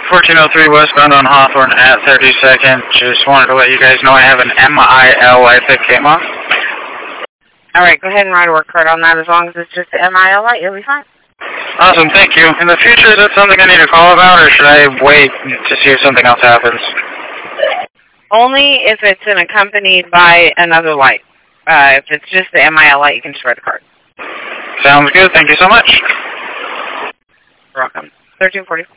1403 westbound on Hawthorne at 32nd. Just wanted to let you guys know I have an MIL light that came on. Alright, go ahead and write a work card on that. As long as it's just the MIL light, you'll be fine. Awesome, thank you. In the future, is that something I need to call about, or should I wait to see if something else happens? Only if it's accompanied by another light. If it's just the MIL light, you can just write the card. Sounds good. Thank you so much. You're welcome. 1340.